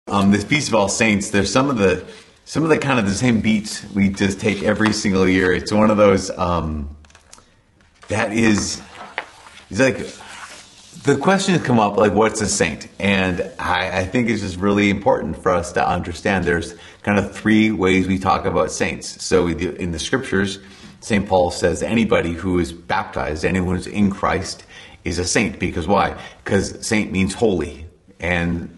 This Feast of All Saints, there's some of the kind of the same beats we just take every single year. It's one of those it's like the question has come up like, what's a saint? And I think it's just really important for us to understand there's kind of three ways we talk about saints. So in the scriptures, St. Paul says anybody who is baptized, anyone who's in Christ, is a saint. Because why? Because saint means holy, and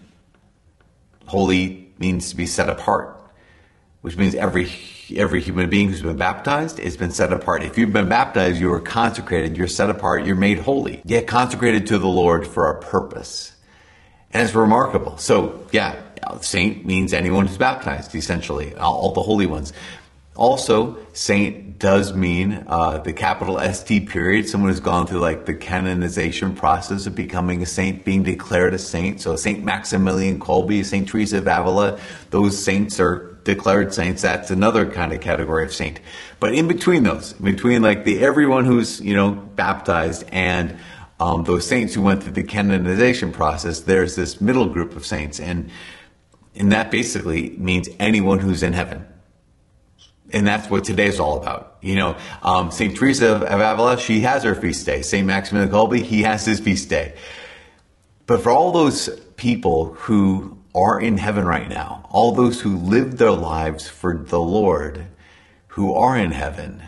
holy means to be set apart, which means every human being who's been baptized has been set apart. If you've been baptized, you are consecrated, you're set apart, you're made holy, yet consecrated to the Lord for a purpose. And it's remarkable. So, yeah, saint means anyone who's baptized, essentially, all the holy ones. Also, saint does mean the capital ST period, someone who's gone through like the canonization process of becoming a saint, being declared a saint. So Saint Maximilian Kolbe, Saint Teresa of Avila, those saints are declared saints. That's another kind of category of saint. But in between those, between like everyone who's, baptized and those saints who went through the canonization process, there's this middle group of saints. And that basically means anyone who's in heaven. And that's what today's all about. St. Teresa of Avila, she has her feast day. St. Maximilian Kolbe, he has his feast day. But for all those people who are in heaven right now, all those who live their lives for the Lord, who are in heaven,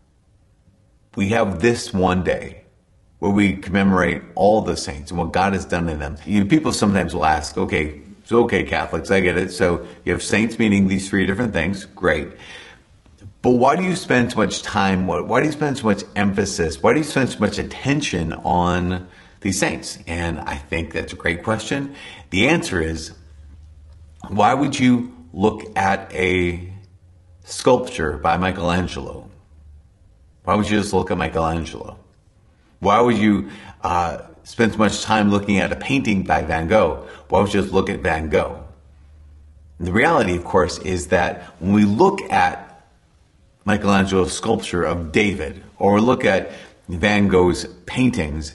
we have this one day where we commemorate all the saints and what God has done in them. People sometimes will ask, okay, Catholics, I get it. So you have saints meaning these three different things. Great. But why do you spend so much time? Why do you spend so much emphasis? Why do you spend so much attention on these saints? And I think that's a great question. The answer is, why would you look at a sculpture by Michelangelo? Why would you just look at Michelangelo? Why would you spend so much time looking at a painting by Van Gogh? Why would you just look at Van Gogh? And the reality, of course, is that when we look at Michelangelo's sculpture of David, or look at Van Gogh's paintings,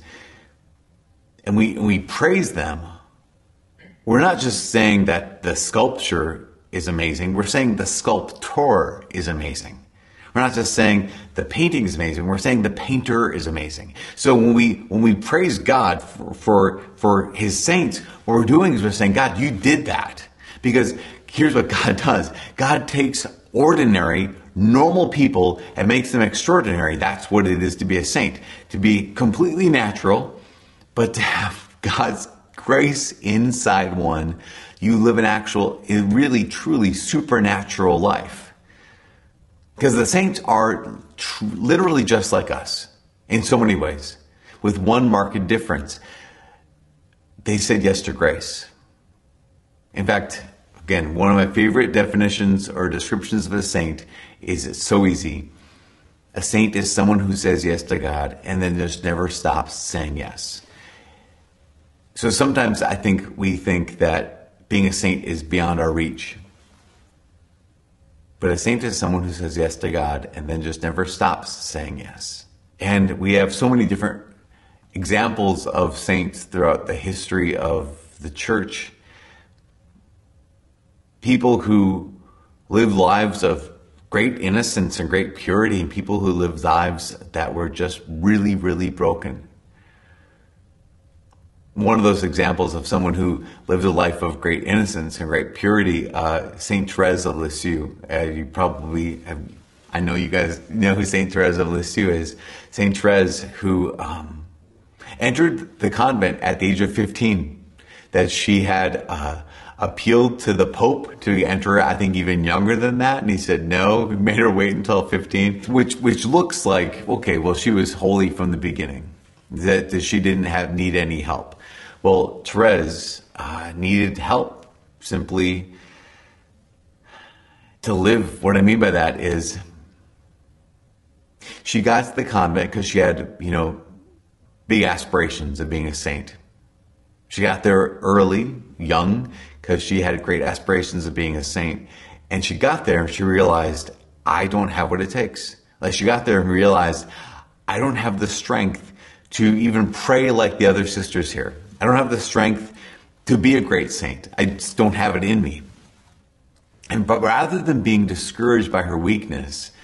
and we praise them, we're not just saying that the sculpture is amazing, we're saying the sculptor is amazing. We're not just saying the painting is amazing, we're saying the painter is amazing. So when we praise God for his saints, what we're doing is we're saying, God, you did that. Because here's what God does. God takes ordinary, normal people and makes them extraordinary. That's what it is to be a saint. To be completely natural, but to have God's grace inside one. You live a really, truly supernatural life. Because the saints are literally just like us in so many ways, with one marked difference. They said yes to grace. In fact, again, one of my favorite definitions or descriptions of a saint is it's so easy. A saint is someone who says yes to God and then just never stops saying yes. So sometimes I think we think that being a saint is beyond our reach. But a saint is someone who says yes to God and then just never stops saying yes. And we have so many different examples of saints throughout the history of the church. People who live lives of great innocence and great purity, and people who live lives that were just really, really broken. One of those examples of someone who lived a life of great innocence and great purity, Saint Therese of Lisieux. You probably have, I know you guys know who Saint Therese of Lisieux is. Saint Therese who entered the convent at the age of 15, that she had appealed to the Pope to enter, I think even younger than that, and he said no. He made her wait until 15, which looks like, okay, well, she was holy from the beginning, that she didn't need any help. Well, Therese needed help simply to live. What I mean by that is she got to the convent because she had, big aspirations of being a saint. She got there early, young, because she had great aspirations of being a saint. And she got there and she realized, I don't have what it takes. Like, she got there and realized, I don't have the strength to even pray like the other sisters here. I don't have the strength to be a great saint. I just don't have it in me. But rather than being discouraged by her weakness,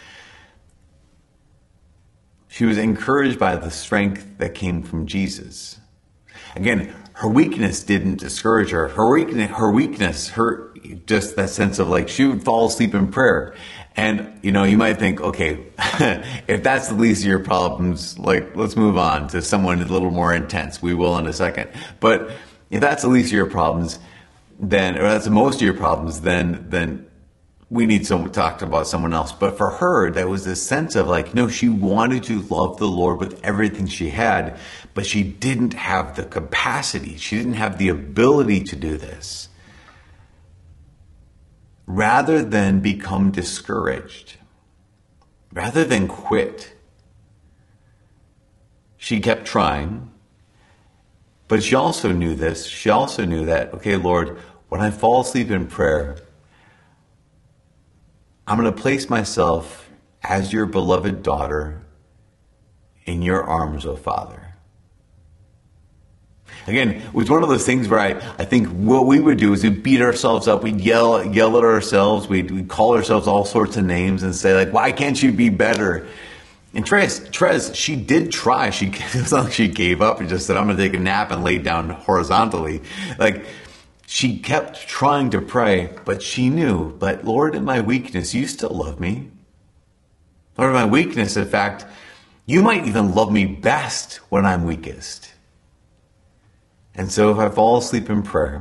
she was encouraged by the strength that came from Jesus. Again, her weakness didn't discourage her. Her weakness, just that sense of like she would fall asleep in prayer. And, you might think, okay, if that's the least of your problems, like, let's move on to someone a little more intense. We will in a second. But if that's the least of your problems, or that's the most of your problems, then we need to talk about someone else. But for her, there was this sense of like, no, she wanted to love the Lord with everything she had, but she didn't have the capacity. She didn't have the ability to do this. Rather than become discouraged, rather than quit, she kept trying. But she also knew this. She also knew that, okay, Lord, when I fall asleep in prayer, I'm going to place myself as your beloved daughter in your arms, O Father. Again, it was one of those things where I think what we would do is we'd beat ourselves up, we'd yell at ourselves, we'd call ourselves all sorts of names and say like, why can't you be better? And Therese, she did try. It's not like she gave up and just said, I'm going to take a nap and lay down horizontally. Like, she kept trying to pray, but she knew, but Lord, in my weakness, you still love me. Lord, in my weakness, in fact, you might even love me best when I'm weakest. And so if I fall asleep in prayer,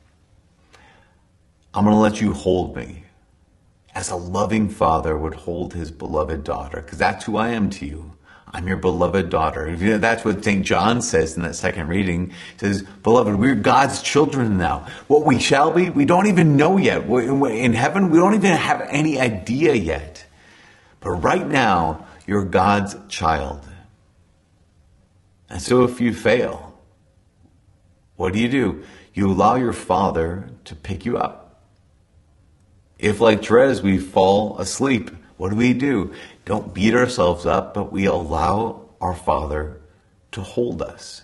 I'm going to let you hold me as a loving father would hold his beloved daughter, because that's who I am to you. I'm your beloved daughter. That's what St. John says in that second reading. He says, beloved, we're God's children now. What we shall be, we don't even know yet. In heaven, we don't even have any idea yet. But right now, you're God's child. And so if you fail, what do? You allow your Father to pick you up. If, like Therese, we fall asleep, what do? Don't beat ourselves up, but we allow our Father to hold us.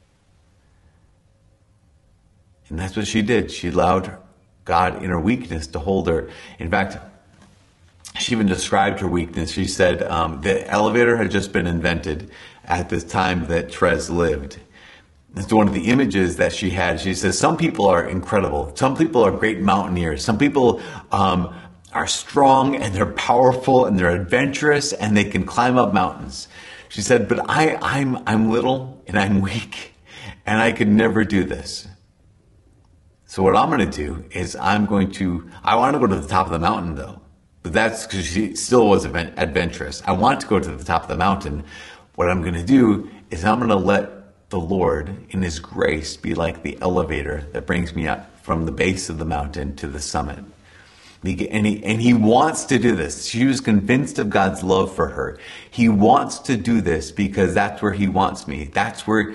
And that's what she did. She allowed God in her weakness to hold her. In fact, she even described her weakness. She said the elevator had just been invented at the time that Therese lived. It's one of the images that she had. She says, some people are incredible. Some people are great mountaineers. Some people are strong and they're powerful and they're adventurous and they can climb up mountains. She said, but I'm little and I'm weak and I could never do this. So what I'm going to do is I want to go to the top of the mountain though. But that's because she still was adventurous. I want to go to the top of the mountain. What I'm going to do is I'm going to let the Lord in his grace be like the elevator that brings me up from the base of the mountain to the summit. And he wants to do this. She was convinced of God's love for her. He wants to do this because that's where he wants me. That's where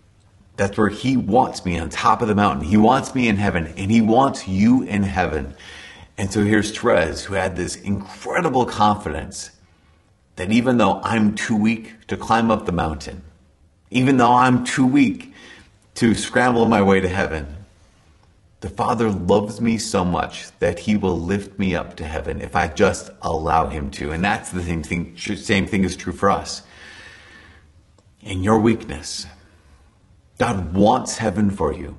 he wants me, on top of the mountain. He wants me in heaven, and he wants you in heaven. And so here's Therese, who had this incredible confidence that even though I'm too weak to climb up the mountain, even though I'm too weak to scramble my way to heaven, the Father loves me so much that he will lift me up to heaven if I just allow him to. And that's the same thing is true for us. In your weakness, God wants heaven for you.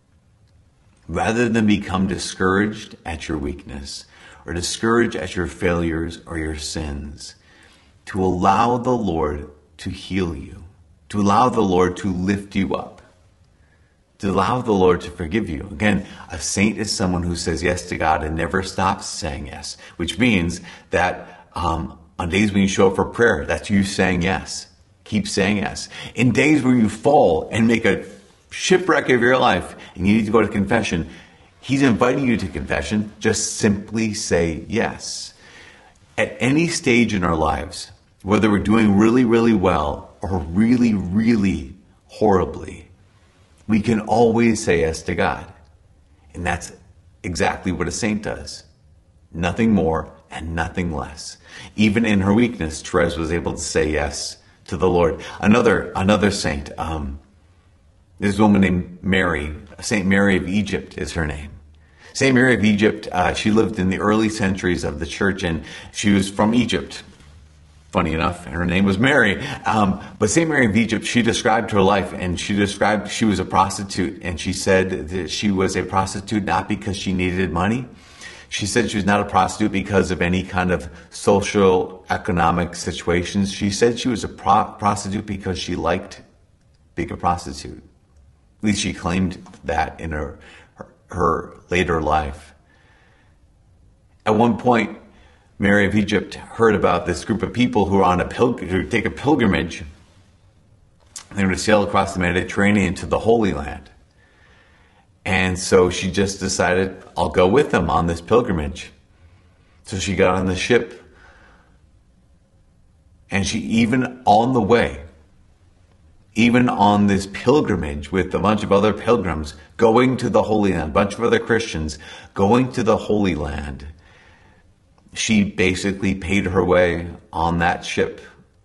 Rather than become discouraged at your weakness or discouraged at your failures or your sins, to allow the Lord to heal you, to allow the Lord to lift you up, to allow the Lord to forgive you. Again, a saint is someone who says yes to God and never stops saying yes, which means that on days when you show up for prayer, that's you saying yes. Keep saying yes. In days where you fall and make a shipwreck of your life and you need to go to confession, he's inviting you to confession. Just simply say yes. At any stage in our lives, whether we're doing really, really well or really, really horribly, we can always say yes to God. And that's exactly what a saint does. Nothing more and nothing less. Even in her weakness, Therese was able to say yes to the Lord. Another saint, this woman named Mary, St. Mary of Egypt is her name. St. Mary of Egypt, she lived in the early centuries of the church, and she was from Egypt. Funny enough, her name was Mary. But St. Mary of Egypt, she described her life, and she described she was a prostitute, and she said that she was a prostitute not because she needed money. She said she was not a prostitute because of any kind of social, economic situations. She said she was a prostitute because she liked being a prostitute. At least she claimed that in her later life. At one point, Mary of Egypt heard about this group of people who were on who take a pilgrimage. They were to sail across the Mediterranean to the Holy Land. And so she just decided, I'll go with them on this pilgrimage. So she got on the ship, and she, even on the way, even on this pilgrimage with a bunch of other pilgrims going to the Holy Land, a bunch of other Christians going to the Holy Land, she basically paid her way on that ship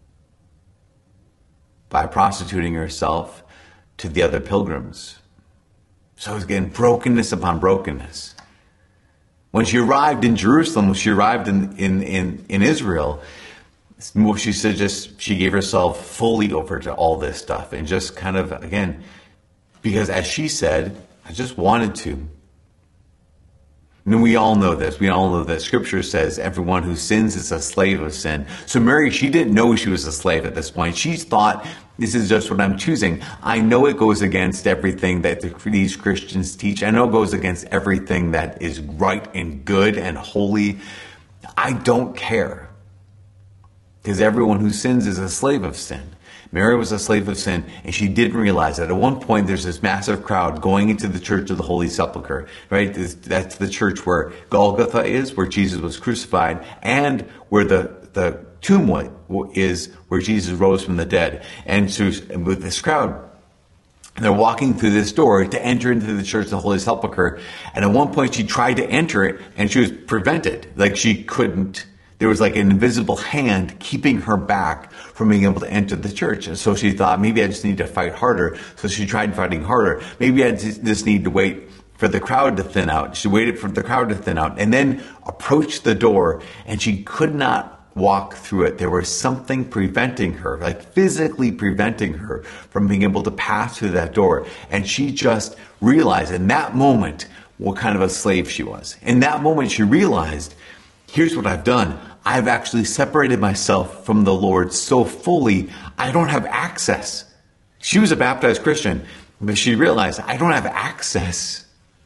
by prostituting herself to the other pilgrims. So it was again brokenness upon brokenness. When she arrived in Jerusalem, when she arrived in Israel, she said she gave herself fully over to all this stuff, and just kind of, again, because as she said, I just wanted to. And we all know this. We all know that Scripture says everyone who sins is a slave of sin. So Mary, she didn't know she was a slave at this point. She thought, this is just what I'm choosing. I know it goes against everything that these Christians teach. I know it goes against everything that is right and good and holy. I don't care. Because everyone who sins is a slave of sin. Mary was a slave of sin, and she didn't realize that. At one point, there's this massive crowd going into the Church of the Holy Sepulchre, right? That's the church where Golgotha is, where Jesus was crucified, and where the tomb is, where Jesus rose from the dead. And so with this crowd, they're walking through this door to enter into the Church of the Holy Sepulchre. And at one point, she tried to enter it, and she was prevented. Like, she couldn't. There was like an invisible hand keeping her back from being able to enter the church. And so she thought, maybe I just need to fight harder. So she tried fighting harder. Maybe I just need to wait for the crowd to thin out. She waited for the crowd to thin out and then approached the door, and she could not walk through it. There was something preventing her, like physically preventing her from being able to pass through that door. And she just realized in that moment what kind of a slave she was. In that moment, she realized, here's what I've done. I've actually separated myself from the Lord so fully, I don't have access. She was a baptized Christian, but she realized, I don't have access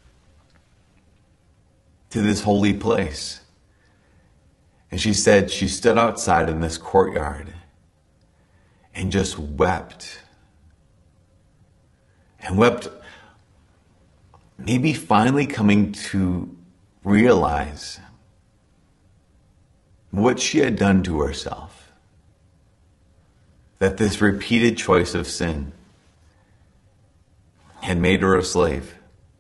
to this holy place. And she said she stood outside in this courtyard and just wept. And wept, maybe finally coming to realize what she had done to herself. That this repeated choice of sin had made her a slave.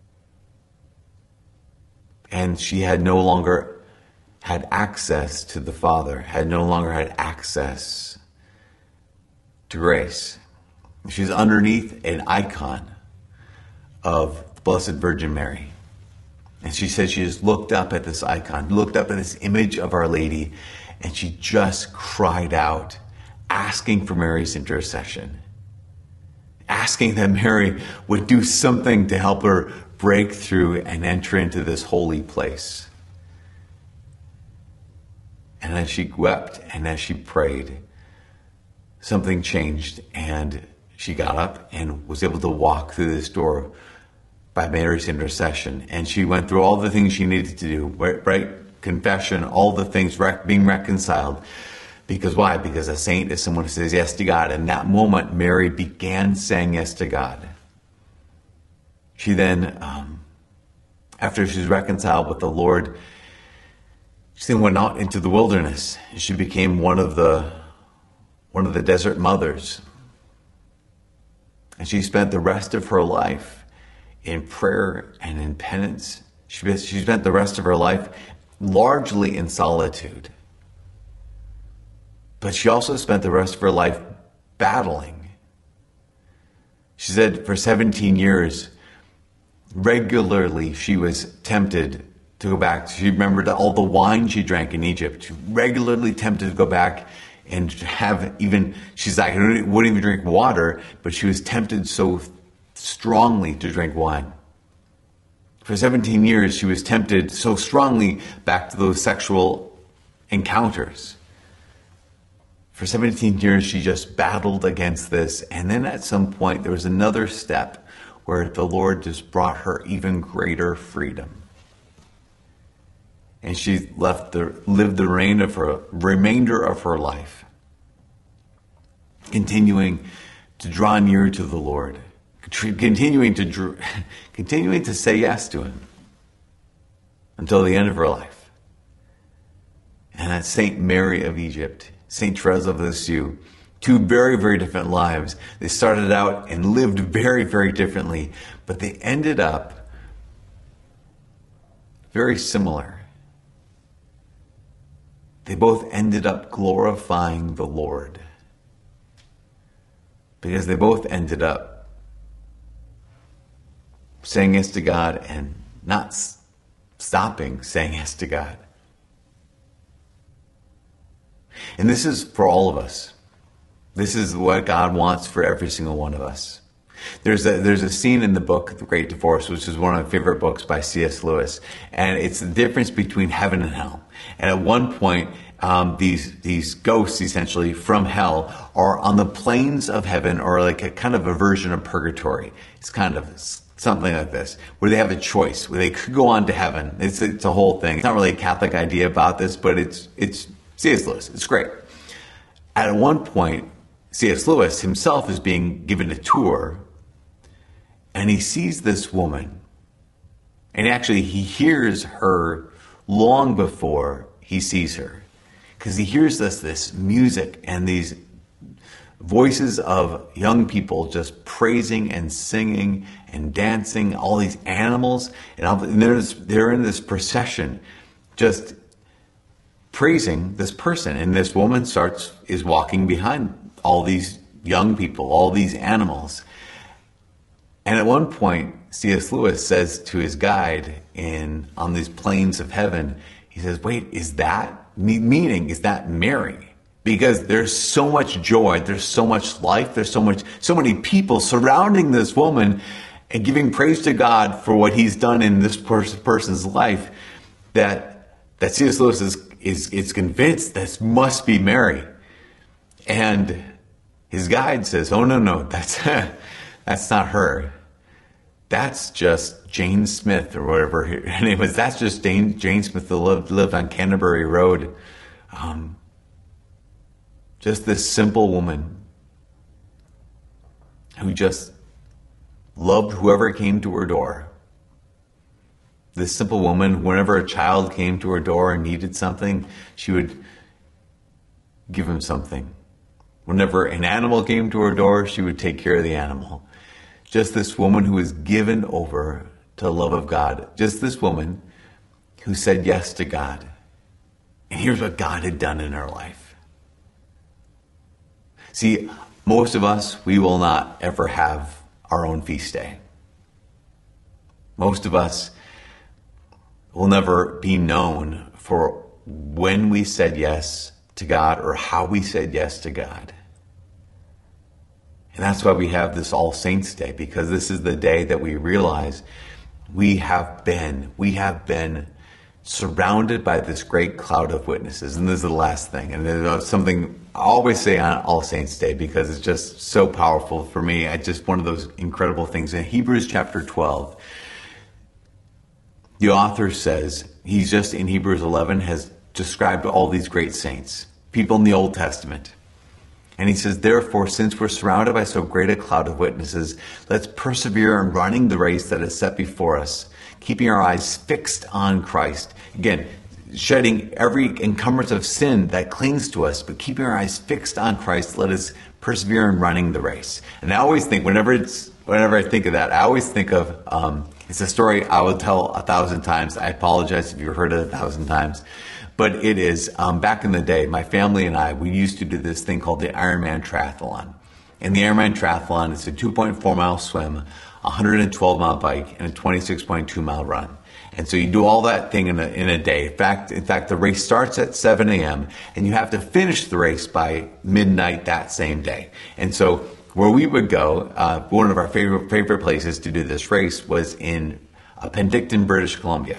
And she had no longer had access to the Father, had no longer had access to grace. She's underneath an icon of the Blessed Virgin Mary. And she said she just looked up at this icon, looked up at this image of Our Lady, and she just cried out, asking for Mary's intercession, asking that Mary would do something to help her break through and enter into this holy place. And as she wept and as she prayed, something changed, and she got up and was able to walk through this door by Mary's intercession. And she went through all the things she needed to do, right? Confession, all the things, being reconciled. Because why? Because a saint is someone who says yes to God. And that moment, Mary began saying yes to God. She then, after she was reconciled with the Lord, she then went out into the wilderness. She became one of the desert mothers. And she spent the rest of her life in prayer and in penance. She spent the rest of her life largely in solitude. But she also spent the rest of her life battling. She said for 17 years, Regularly, she was tempted to go back. She remembered all the wine she drank in Egypt. She regularly tempted to go back and have even, she's like, I wouldn't even drink water, but she was tempted so strongly to drink wine. For 17 years, she was tempted so strongly back to those sexual encounters. For 17 years, she just battled against this. And then at some point, there was another step where the Lord just brought her even greater freedom. And she lived the remainder of her life, continuing to draw near to the Lord, continuing to say yes to Him until the end of her life. And that's Saint Mary of Egypt, Saint Therese of Lisieux, two very, very different lives. They started out and lived very, very differently, but they ended up very similar. They both ended up glorifying the Lord, because they both ended up saying yes to God and not stopping saying yes to God. And this is for all of us. This is what God wants for every single one of us. There's a scene in the book, The Great Divorce, which is one of my favorite books by C.S. Lewis. And it's the difference between heaven and hell. And at one point, these ghosts, essentially, from hell are on the plains of heaven, or like a kind of a version of purgatory. It's kind of something like this, where they have a choice, where they could go on to heaven. It's a whole thing. It's not really a Catholic idea about this, but it's C.S. Lewis. It's great. At one point, C.S. Lewis himself is being given a tour, and he sees this woman. And actually, he hears her long before he sees her, because he hears this music and these voices of young people just praising and singing and dancing, all these animals, and they're in this procession just praising this person. And this woman is walking behind all these young people, all these animals. And at one point, C.S. Lewis says to his guide on these plains of heaven, he says, wait, is that Mary? Because there's so much joy, there's so much life, there's so many people surrounding this woman and giving praise to God for what He's done in this person's life, that C.S. Lewis is convinced this must be Mary. And his guide says, oh, no, that's not her. That's just Jane Smith, or whatever her name was. That's just Jane Smith who lived on Canterbury Road. Just this simple woman who just loved whoever came to her door. This simple woman, whenever a child came to her door and needed something, she would give him something. Whenever an animal came to her door, she would take care of the animal. Just this woman who was given over to the love of God. Just this woman who said yes to God. And here's what God had done in her life. See, most of us, we will not ever have our own feast day. Most of us will never be known for when we said yes to God or how we said yes to God. And that's why we have this All Saints Day, because this is the day that we realize we have been surrounded by this great cloud of witnesses. And this is the last thing. And there's something I always say on All Saints Day, because it's just so powerful for me. It's just one of those incredible things. In Hebrews chapter 12, the author says, he's just in Hebrews 11, has described all these great saints, people in the Old Testament. And he says, therefore, since we're surrounded by so great a cloud of witnesses, let's persevere in running the race that is set before us, keeping our eyes fixed on Christ. Again, shedding every encumbrance of sin that clings to us, but keeping our eyes fixed on Christ, let us persevere in running the race. And I always think, whenever I think of that, I always think of, it's a story I will tell 1,000 times. I apologize if you've heard it 1,000 times. But it is, back in the day, my family and I, we used to do this thing called the Ironman Triathlon. And the Ironman Triathlon is a 2.4 mile swim 112-mile bike, and a 26.2-mile run. And so you do all that thing in a day. In fact, the race starts at 7 a.m. and you have to finish the race by midnight that same day. And so where we would go, one of our favorite places to do this race was in Penticton, British Columbia.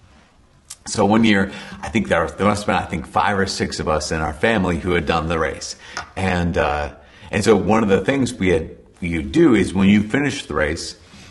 So one year, I think there must have been 5 or 6 of us in our family who had done the race. And so one of the things you do is when you finish the race,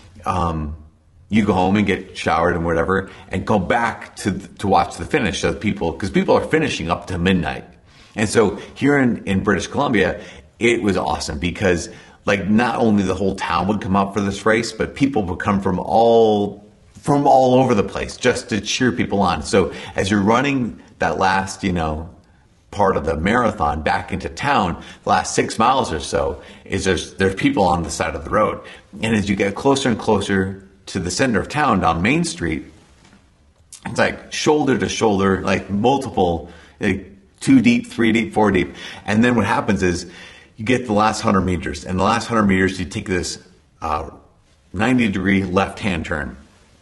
you go home and get showered and whatever, and go back to watch the finish of people, because people are finishing up to midnight. And so here in British Columbia, it was awesome because like not only the whole town would come out for this race, but people would come from all over the place just to cheer people on. So as you're running that last, part of the marathon back into town, the last 6 miles or so, there's people on the side of the road. And as you get closer and closer to the center of town down Main Street, it's like shoulder to shoulder, like multiple, like 2 deep, 3 deep, 4 deep. And then what happens is you get the last 100 meters. And the last 100 meters, you take this 90-degree left-hand turn,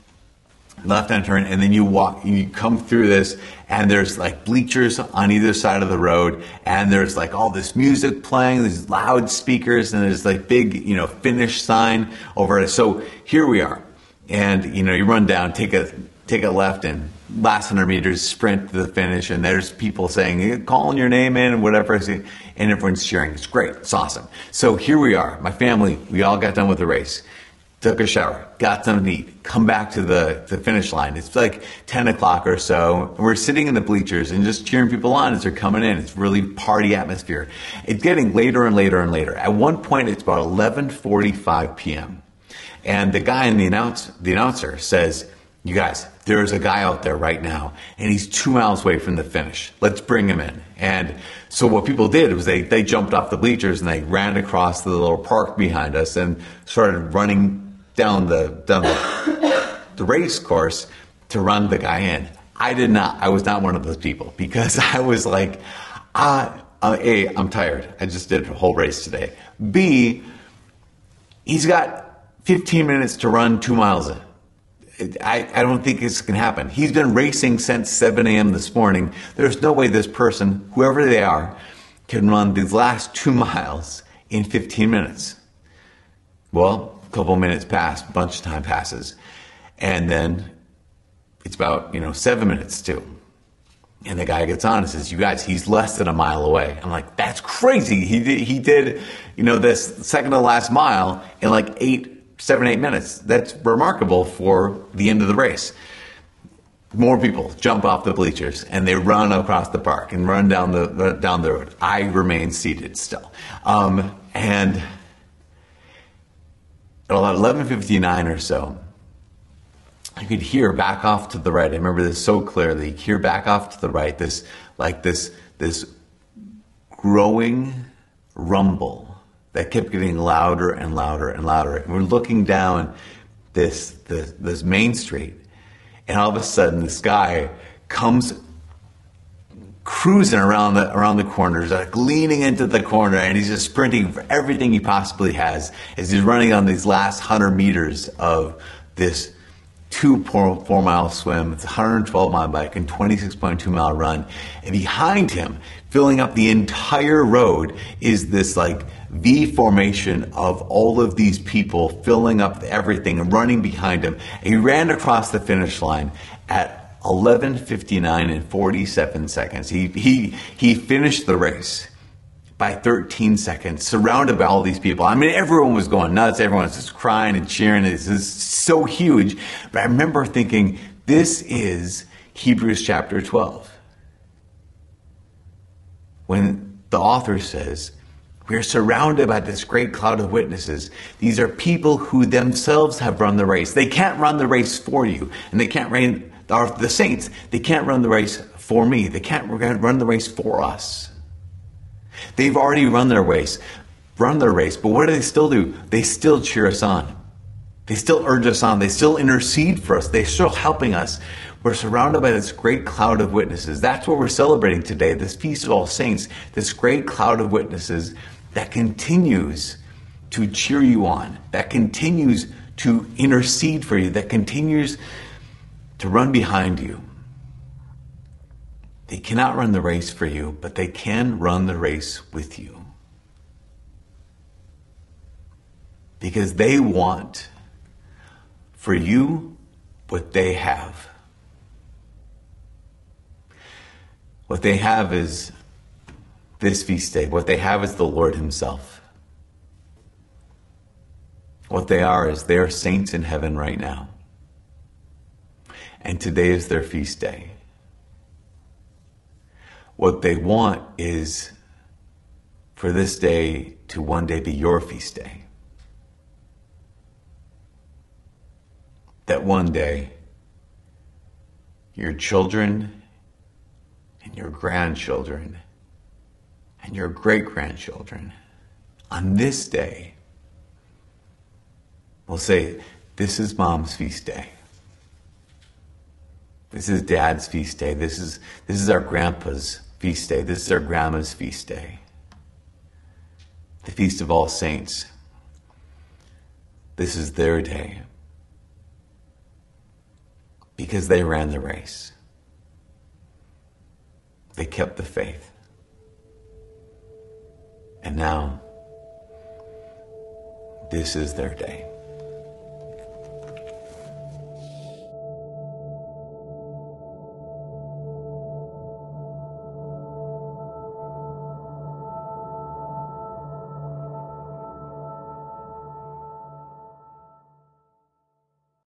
and then you come through this, and there's like bleachers on either side of the road, and there's like all this music playing, these loudspeakers, and there's like big, finish sign over it. So here we are, and you run down, take a left, and last 100 meters sprint to the finish, and there's people saying, calling your name in and whatever, and everyone's cheering. It's great. It's awesome. So here we are, my family, we all got done with the race. Took a shower, got something to eat, come back to the finish line. It's like 10 o'clock or so. We're sitting in the bleachers and just cheering people on as they're coming in. It's really party atmosphere. It's getting later and later and later. At one point, it's about 11:45 p.m. And the guy in the announcer says, you guys, there's a guy out there right now, and he's 2 miles away from the finish. Let's bring him in. And so what people did was they jumped off the bleachers and they ran across the little park behind us and started running down the race course to run the guy in. I was not one of those people, because I was like, A, I'm tired. I just did a whole race today. B, he's got 15 minutes to run 2 miles. I don't think this can happen. He's been racing since 7 a.m. this morning. There's no way this person, whoever they are, can run these last 2 miles in 15 minutes. Well, couple minutes pass, a bunch of time passes, and then it's about 7 minutes too, and the guy gets on and says, you guys, he's less than a mile away. I'm like, that's crazy. He did this second to last mile in like 7, 8 minutes. That's remarkable for the end of the race. More people jump off the bleachers and they run across the park and run down the road. I remain seated still, and at about 11:59 or so, I could hear back off to the right. I remember this so clearly. You hear back off to the right, this growing rumble that kept getting louder and louder and louder. And we're looking down this main street, and all of a sudden, this guy comes cruising around the corners, like leaning into the corner, and he's just sprinting for everything he possibly has as he's running on these last 100 meters of this 4 mile swim. It's a 112-mile bike and 26.2-mile run. And behind him, filling up the entire road, is this like V formation of all of these people filling up everything and running behind him. And he ran across the finish line at 11:59 and 47 seconds. He finished the race by 13 seconds, surrounded by all these people. I mean, everyone was going nuts. Everyone was just crying and cheering. This is so huge. But I remember thinking, this is Hebrews chapter 12. When the author says, we are surrounded by this great cloud of witnesses. These are people who themselves have run the race. They can't run the race for you, and they can't run. The saints, they can't run the race for me. They can't run the race for us. They've already run their race, but what do they still do? They still cheer us on. They still urge us on. They still intercede for us. They're still helping us. We're surrounded by this great cloud of witnesses. That's what we're celebrating today, this Feast of All Saints, this great cloud of witnesses that continues to cheer you on, that continues to intercede for you, that continues to run behind you. They cannot run the race for you, but they can run the race with you. Because they want for you what they have. What they have is this feast day. What they have is the Lord himself. What they are is they are saints in heaven right now. And today is their feast day. What they want is for this day to one day be your feast day. That one day, your children and your grandchildren and your great-grandchildren on this day will say, this is Mom's feast day. This is Dad's feast day. This is our grandpa's feast day. This is our grandma's feast day. The Feast of All Saints. This is their day. Because they ran the race. They kept the faith. And now, this is their day.